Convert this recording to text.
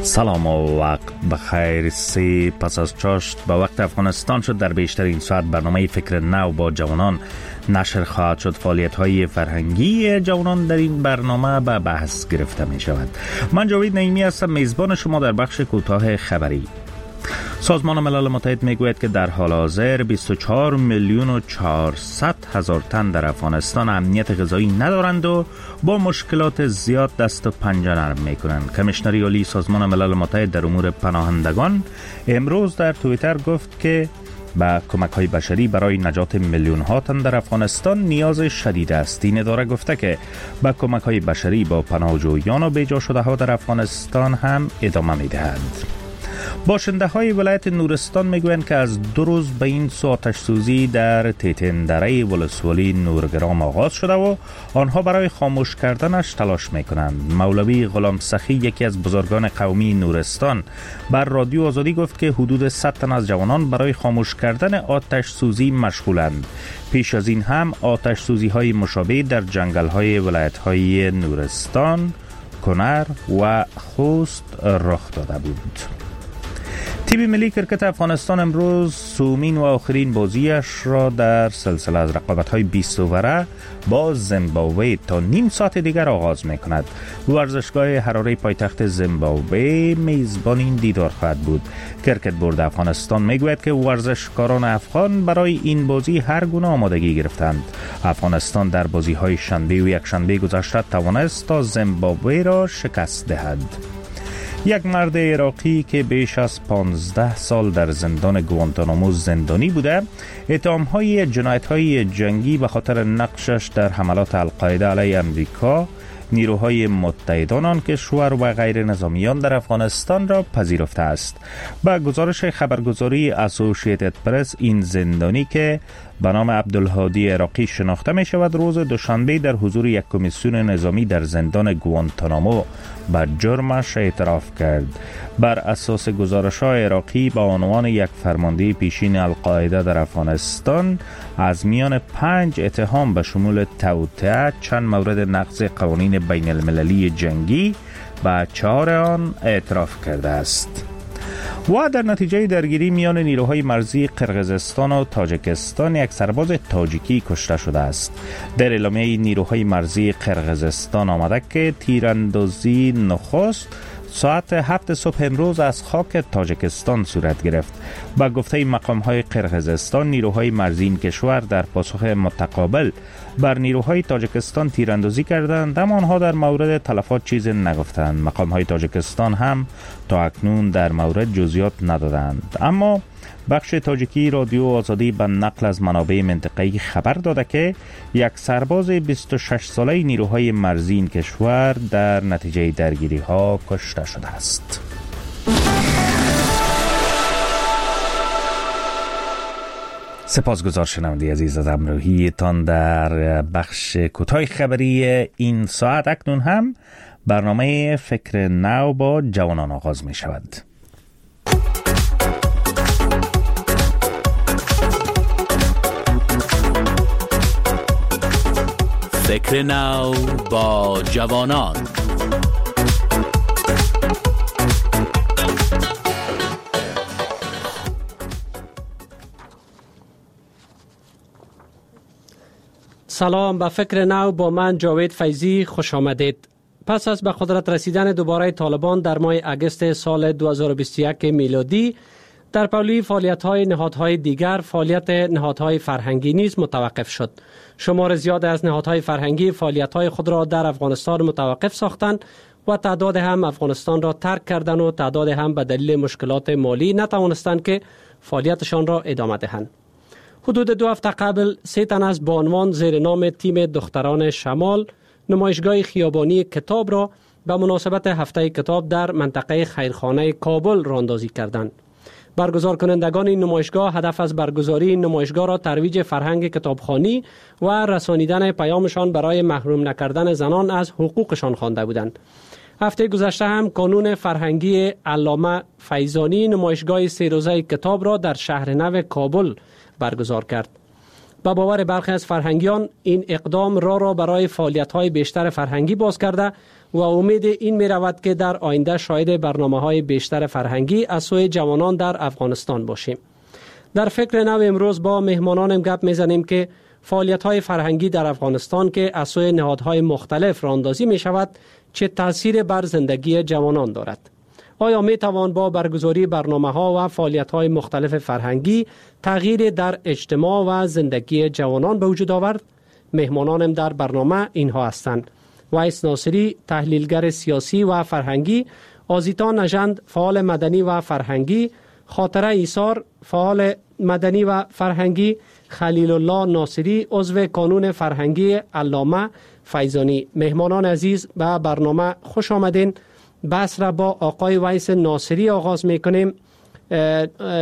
سلام و وقت بخیر. 3 پس از چاشت به وقت افغانستان شد. در بیشتر این ساعت برنامه فکر نو با جوانان نشر خواهد شد. فعالیت‌های فرهنگی جوانان در این برنامه به بحث گرفته می شود. من جاوید نعیمی هستم، میزبان شما در بخش کوتاه خبری. سازمان ملل متحد میگوید که در حال حاضر 24 میلیون و 400 هزار تن در افغانستان امنیت غذایی ندارند و با مشکلات زیاد دست و پنجه نرم میکنند. کمیشنر عالی سازمان ملل متحد در امور پناهندگان امروز در توییتر گفت که با کمک‌های بشری برای نجات میلیون‌ها تن در افغانستان نیاز شدید است. این اداره گفته که با کمک‌های بشری با پناهجویان و بیجا شده‌ها در افغانستان هم ادامه می‌دهند. باشنده های ولایت نورستان میگویند که از 2 روز به این سو آتش سوزی در تیتن دره ولسوالی نورگرام آغاز شده و آنها برای خاموش کردنش تلاش میکنند. مولوی غلام سخی، یکی از بزرگان قومی نورستان، بر رادیو آزادی گفت که حدود 100 تن از جوانان برای خاموش کردن آتش سوزی مشغولند. پیش از این هم آتش سوزی های مشابه در جنگل های ولایت های نورستان، کنر و خوست رخ داده بود. تیم ملی کرکت افغانستان امروز سومین و آخرین بازیش را در سلسله از رقابت‌های 20 اووره با زیمبابوه تا نیم ساعت دیگر آغاز می‌کند. ورزشگاه حراره پایتخت زیمبابوه میزبان این دیدار خواهد بود. کرکت بورد افغانستان میگوید که ورزشکاران افغان برای این بازی هر گونه آمادگی گرفتند. افغانستان در بازی‌های شنبه و یکشنبه گذشته توانست تا زیمبابوه را شکست دهد. یک مرد عراقی که بیش از 15 سال در زندان گوانتانامو زندانی بوده، اتهام‌های جنایت‌های جنگی به خاطر نقشش در حملات القاعده علیه امریکا، نیروهای متحدان آن کشور و غیر نظامیان در افغانستان را پذیرفته است. با گزارش خبرگزاری اسوسییتد پرس، این زندانی که به نام عبدالهادی عراقی شناخته می شود، روز دوشنبه در حضور یک کمیسیون نظامی در زندان گوانتانامو به جرمش اعتراف کرد. بر اساس گزارش‌های عراقی به عنوان یک فرمانده پیشین القاعده در افغانستان از میان 5 اتهام به شمول توطئه، چند مورد نقض قوانین بین المللی جنگی به 4 آن اعتراف کرده است. و در نتیجه درگیری میان نیروهای مرزی قرقیزستان و تاجیکستان یک سرباز تاجیکی کشته شده است. در اعلامیه نیروهای مرزی قرقیزستان آمده که تیراندازی نخست ساعت 7 صبح امروز از خاک تاجیکستان صورت گرفت. با گفته مقام‌های قرقیزستان، نیروهای مرزی این کشور در پاسخ متقابل بر نیروهای تاجیکستان تیراندازی کردند، اما آنها در مورد تلفات چیزی نگفتند. مقام‌های تاجیکستان هم تا اکنون در مورد جزئیات ندادند. اما بخش تاجیکی رادیو آزادی به نقل از منابع منطقه‌ای خبر داده که یک سرباز 26 ساله نیروهای مرزی این کشور در نتیجه درگیری‌ها کشته شده است. سپاسگزار شنونده عزیز از همراهیتان در بخش کوتاه خبری این ساعت. اکنون هم برنامه فکر نو با جوانان آغاز می شود. فکر نو با جوانان. سلام، به فکر نو با من جاوید فیضی خوش آمدید. پس از به قدرت رسیدن دوباره طالبان در ماه اگست سال 2021 میلادی، در پهلوی فعالیت‌های نهادهای دیگر، فعالیت نهادهای فرهنگی نیز متوقف شد. شمار زیاد از نهادهای فرهنگی فعالیت‌های خود را در افغانستان متوقف ساختند و تعداد هم افغانستان را ترک کردند و تعداد هم به دلیل مشکلات مالی نتوانستند که فعالیتشان را ادامه دهند. حدود 2 هفته قبل 3 تن از بانوان زیر نام تیم دختران شمال نمایشگاه خیابانی کتاب را به مناسبت هفته کتاب در منطقه خیرخانه کابل راندازی کردند. برگزار کنندگان این نمایشگاه هدف از برگزاری این نمایشگاه را ترویج فرهنگ کتابخوانی و رسانیدن پیامشان برای محروم نکردن زنان از حقوقشان خوانده بودند. هفته گذشته هم کانون فرهنگی علامه فیضانی نمایشگاه 3 روزه کتاب را در شهر نو کابل برگزار کرد. با باور برخی از فرهنگیان این اقدام را برای فعالیت‌های بیشتر فرهنگی باز کرده و امید این می رود که در آینده شاهد برنامه‌های بیشتر فرهنگی از سوی جوانان در افغانستان باشیم. در فکر نو امروز با مهمانانم گپ میزنیم که فعالیت‌های فرهنگی در افغانستان که از سوی نهادهای مختلف راه‌اندازی می شود چه تأثیر بر زندگی جوانان دارد. آیا می توان با برگزاری برنامه‌ها و فعالیت‌های مختلف فرهنگی تغییر در اجتماع و زندگی جوانان به وجود آورد؟ مهمانانم در برنامه اینها هستند: وایس ناصری، تحلیلگر سیاسی و فرهنگی; آزیتا نژند، فعال مدنی و فرهنگی; خاطره ایثار، فعال مدنی و فرهنگی; خلیل الله ناصری، عضو کانون فرهنگی علامه فیضانی. مهمانان عزیز، به برنامه خوش آمدین. بحث را با آقای وایس ناصری آغاز میکنیم.